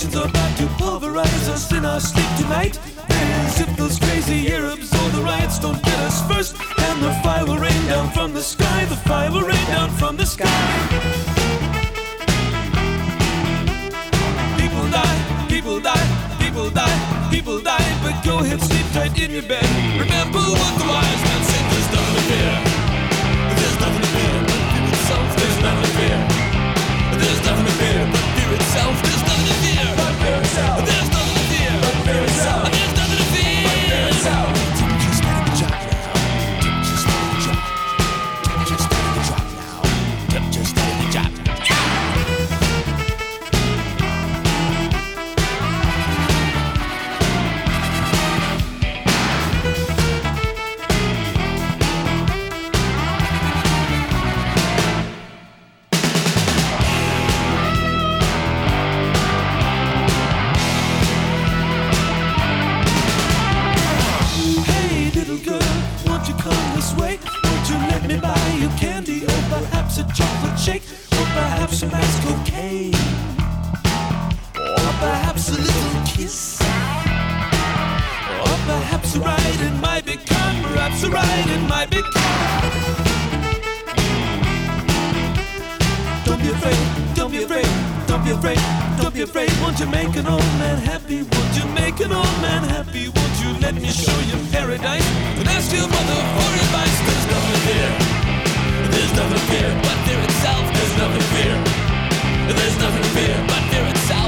emotions are about to pulverize us in our sleep tonight. As if those crazy Arabs or the riots don't get us first. And the fire will rain down from the sky. The fire will rain down from the sky. People die, people die, people die, people die. But go ahead, sleep tight in your bed. Remember what the wise man said. There's nothing to fear. There's nothing to fear but fear itself. There's nothing to fear. There's nothing to fear but fear itself. There's nothing to fear but fear itself. There's nothing to fear but fear itself. There's nothing to fear but fear itself. Just let it drop now. Just let it drop. Just let it drop now. Just let it drop. Candy, or perhaps a chocolate shake, or perhaps some ice cocaine, or perhaps a little kiss, or perhaps a ride in my big car, perhaps a ride in my big car. Don't be afraid, don't be afraid, don't be afraid, don't be afraid. Won't you make an old man happy? Won't you make an old man happy? Won't you let me show you paradise? And ask your mother for advice. There's nothing here. There's nothing to fear but fear itself. There's nothing to fear. There's nothing to fear but fear itself.